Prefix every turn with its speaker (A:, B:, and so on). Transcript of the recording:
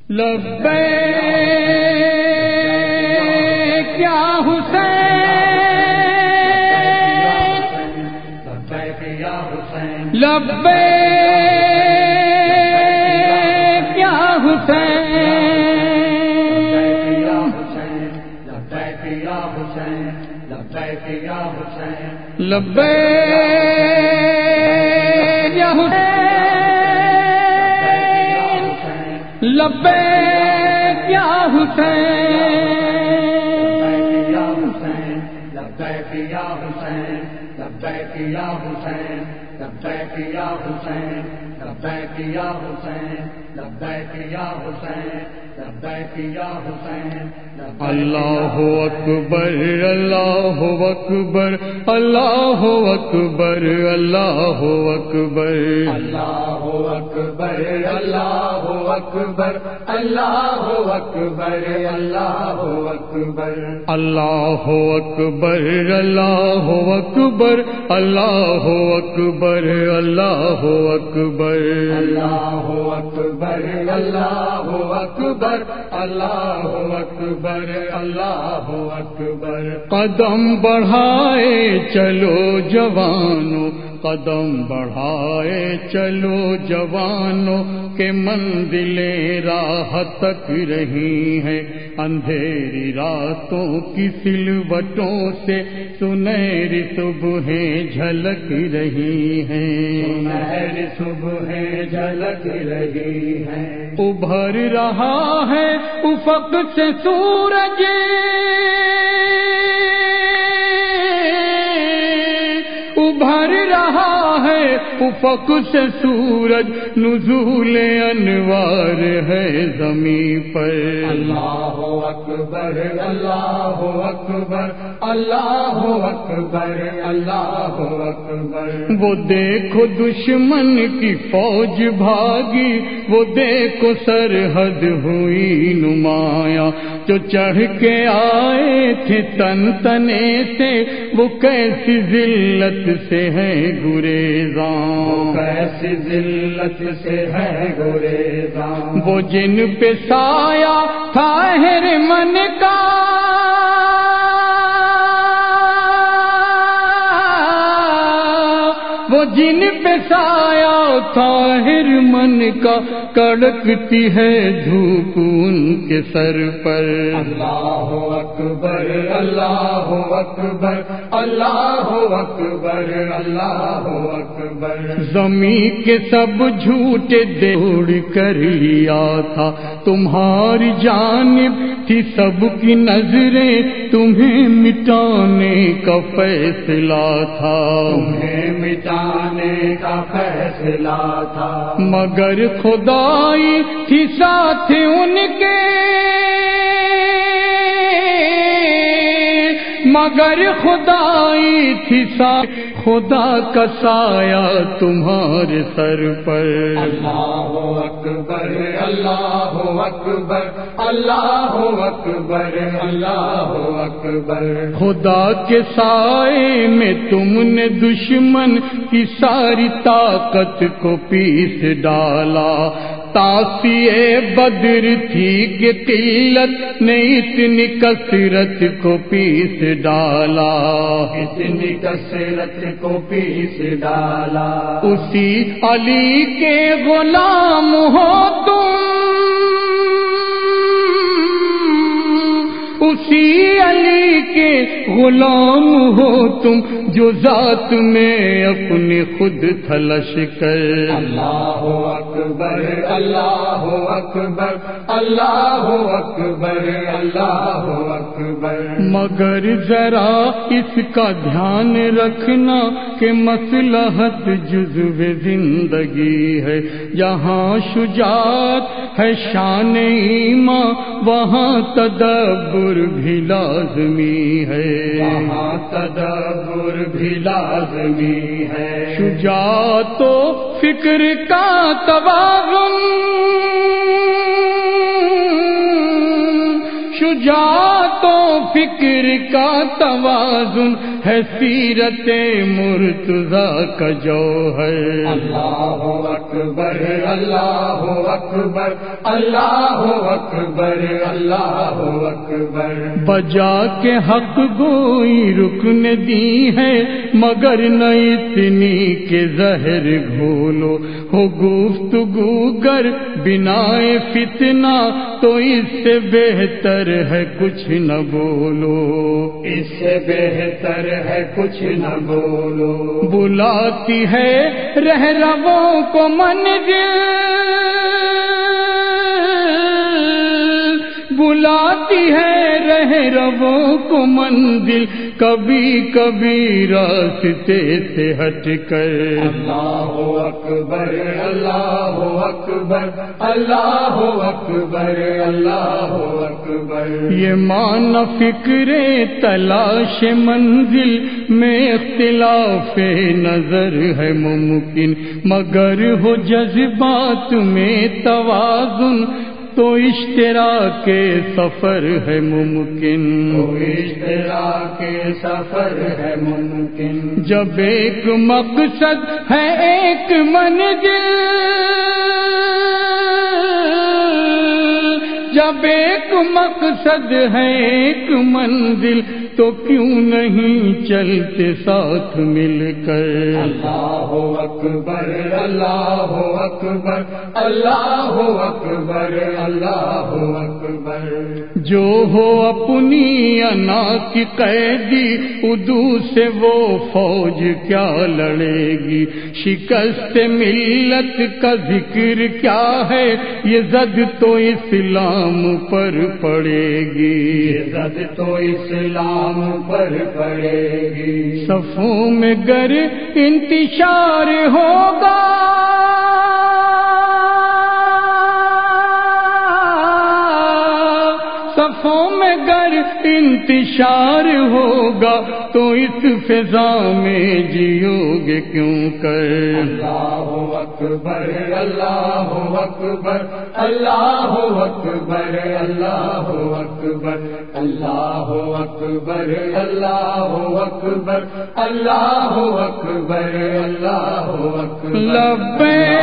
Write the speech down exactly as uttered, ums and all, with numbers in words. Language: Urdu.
A: لبیک یا حسین، لبیک یا حسین، لبیک یا حسین، لبیک یا حسین، لبیک یا حسین، لبیک یا حسین، لبیک یا حسین، لبیک یا حسین، لبیک یا حسین، لبیک یا حسین، لبیک یا حسین، لبیک یا حسین، لبیک یا حسین۔ اللہ اکبر، اللہ اکبر، اللہ اکبر، اللہ اکبر، اللہ اکبر، اللہ اکبر، اللہ اکبر، اللہ اکبر، اللہ اکبر، اللہ اکبر، اللہ اکبر، اللہ اکبر، اللہ اکبر، اللہ اکبر، اللہ اکبر، اللہ اکبر۔ قدم بڑھائے چلو جوانوں، قدم بڑھائے چلو جوانوں، کہ منزلیں راہ تک رہی ہیں، اندھیری راتوں کی سلوٹوں سے سنہری صبحیں جھلک رہی ہیں، سنہری صبحیں جھلک رہی ہیں۔ ابھر رہا ہے افق سے سورج، ابھر رہا ہے افق سے سورج، نزول انوار ہے زمین پر۔ اللہ اکبر، اللہ اکبر، اللہ اکبر، اللہ اکبر۔ وہ دیکھو دشمن کی فوج بھاگی، وہ دیکھو سرحد ہوئی نمایاں، جو چڑھ کے آئے تھے تن تنے سے، وہ کیسی ذلت سے ہے گریزاں، کیسی ذلت سے ہے گریزاں۔ وہ جن پہ سایہ تھا ہرمن کا، وہ جن پہ سایہ تھا ہرمن کا، کڑکتی ہے دھوپ ان کے سر پر۔ اللہ اکبر، اللہ اکبر، اللہ اکبر، اللہ اکبر۔ زمین کے سب جھوٹے دوڑ کر لیا تھا، تمہاری جانب تھی سب کی نظریں، تمہیں مٹانے کا فیصلہ تھا، تمہیں مٹانے کا فیصلہ تھا، مگر خدائی تھی ساتھ ان کے، مگر خدائی تھی ساتھ، خدا کا سایہ تمہارے سر پر۔ اللہ اکبر، اللہ اکبر، اللہ اکبر، اللہ اکبر۔ خدا کے سائے میں تم نے دشمن کی ساری طاقت کو پیس ڈالا، تاسیے بدر تھی کہ قلت نے اتنی کثرت کو پیس ڈالا، اتنی کثرت کو پیس ڈالا۔ اسی علی کے غلام ہو تم، اسی علی کے غلام ہو تم، جو ذات میں اپنے خود تھلش کر۔ اللہ اکبر، اللہ اکبر، اللہ اکبر، اللہ اکبر۔ مگر ذرا اس کا دھیان رکھنا کہ مصلحت جزو زندگی ہے، جہاں شجاعت ہے شان ایمان، وہاں تدبر بھی لازمی ہے، وہاں تدبر بھی لازمی ہے۔ شجاعت و فکر کا توازن، شجاعت و فکر کا توازن ہے سیرت مرتضیٰ کا جوہر۔
B: اللہ اکبر اللہ اکبر اللہ اکبر اللہ اکبر۔
A: بجا کے حق گوئی رکن دی ہے مگر نہ اتنی کہ زہر گھولو ہو گفتگو گر بنا فتنہ تو اس سے بہتر ہے کچھ نہ بولو،
B: اس سے بہتر ہے کچھ نہ بولو۔
A: بلاتی ہے رہرووں کو منزل، بلاتی ہے رہرووں کو منزل، کبھی کبھی راستے سے ہٹ کر۔
B: اللہ اکبر اللہ اکبر اللہ اکبر اللہ اکبر۔
A: یہ معنی فکر تلاش منزل میں اختلاف نظر ہے ممکن، مگر ہو جذبات میں توازن تو اشتراک سفر ہے ممکن،
B: تو اشتراک سفر ہے ممکن۔
A: جب ایک مقصد ہے ایک منزل، جب ایک مقصد ہے ایک منزل تو کیوں نہیں چلتے ساتھ مل کر۔
B: اللہ اکبر اللہ اکبر اللہ اکبر اللہ اکبر۔
A: جو ہو اپنی انا کی قیدی ادو سے وہ فوج کیا لڑے گی، شکست ملت کا ذکر کیا ہے یہ زد تو اسلام پر پڑے گی،
B: یہ زد تو اسلام پر پڑے گی۔
A: صفوں میں گر انتشار ہوگا، صفوں میں گر انتشار ہوگا تو اس فضا میں جیو گے کیوں کر۔
B: اللہ اکبر اللہ اکبر اللہ اکبر اللہ اکبر اللہ اکبر اللہ اکبر اللہ اکبر اللہ اکبر۔
A: لبیک